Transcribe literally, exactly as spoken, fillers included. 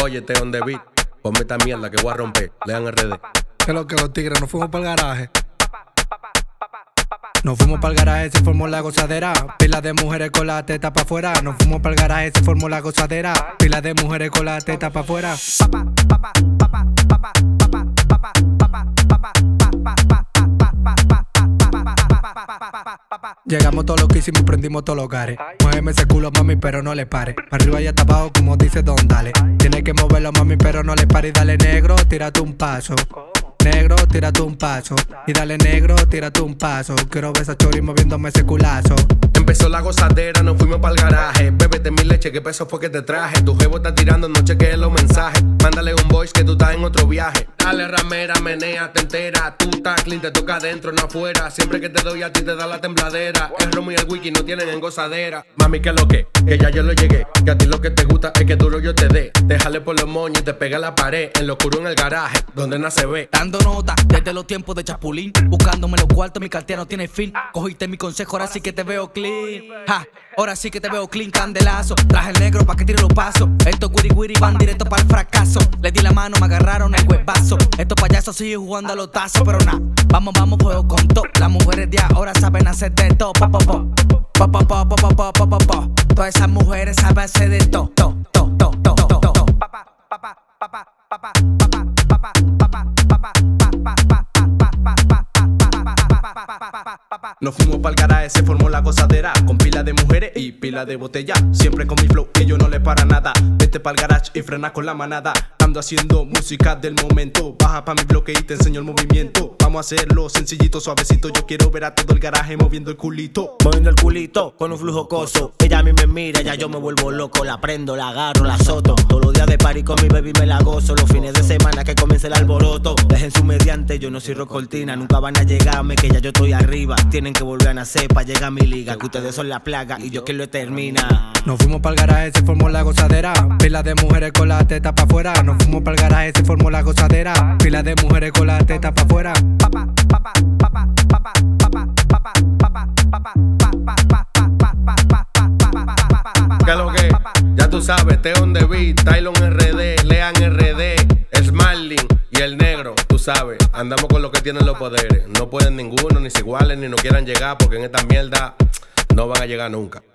Oye, te donde vi. Ponme esta mierda que voy a romper. Lean R D. Que lo que los tigres nos fuimos para el garaje. Nos fuimos para el garaje, se formó la gozadera. Pila de mujeres con la teta pa' afuera. Nos fuimos para el garaje, se formó la gozadera. Pila de mujeres con la teta pa' afuera. Llegamos todos los que hicimos y prendimos todos los gares. Muéveme ese culo, mami, pero no le pare. Para arriba y hasta abajo, como dice Don Dale. Tienes que moverlo, mami, pero no le pare. Y dale, negro, tírate un paso. Negro, tírate un paso. Y dale, negro, tírate un paso. Quiero ver esa chori moviéndome ese culazo. Empezó la gozadera, nos fuimos para el garaje. Bébete mi leche, ¿qué peso fue que te traje? Tu jevo está tirando, no chequees los mensajes. Mándale un voice que tú estás en otro viaje. Dale ramera, menea, te entera. Tú estás clean, te toca adentro, no afuera. Siempre que te doy a ti te da la tembladera. El Romo y el Wiki no tienen en gozadera. Mami, ¿qué es lo que? Que ya yo lo llegué. Que a ti lo que te gusta es que duro yo te dé. Déjale por los moños y te pega a la pared. En lo oscuro en el garaje, donde nace ve. Dando nota desde los tiempos de Chapulín. Buscándome los cuartos, mi cartera no tiene fin. Cogiste mi consejo, ahora sí que te veo clean. Ja, ahora sí que te veo clean, candelazo. Traje el negro pa' que tire los pasos. Estos wiri wiri van directo para el fracaso. Les di la mano, me agarraron el huevazo. Estos payasos siguen jugando a los tazos, pero nah, vamos, vamos, juego con todo. Las mujeres de ahora saben hacer de todo. Po, po, po. Po, po, po, po, po, po, po, po, po. Todas esas mujeres saben hacer de todo. To, to, to, to, to, to, to. Papá, papá, papá, papá, papá, papá, papá, papá, papá. Nos fuimos pa'l garaje, se formó la gozadera. Con pila de mujeres y pila de botella. Siempre con mi flow y yo no le para nada. Vete pa'l garage y frena con la manada. Ando haciendo música del momento. Baja pa' mi bloque y te enseño el movimiento. Vamos a hacerlo sencillito, suavecito. Yo quiero ver a todo el garaje moviendo el culito. Moviendo el culito con un flujo coso. Ella a mí me mira, ya yo me vuelvo loco. La prendo, la agarro, la azoto. Todos los días de party con mi baby me la gozo. Los fines de semana que comience el alboroto. Dejen su mediante, yo no cierro cortina. Nunca van a llegarme que ya yo estoy arriba. Tienen que volver a nacer pa' llegar a mi liga. Que ustedes son la plaga y yo que lo termina. Nos fuimos para el garaje, se formó la gozadera. Pila de mujeres con la teta pa' afuera. Nos fuimos para el garaje, se formó la gozadera. Pila de mujeres con la teta pa' afuera. ¿Qué es lo que? Ya tú sabes, te donde vi. Tylon R D, Lean R D, Smarling y el negro. Tú sabes, andamos con los que tienen los poderes. No pueden ninguno, ni se igualen, ni no quieran llegar, porque en esta mierda no van a llegar nunca.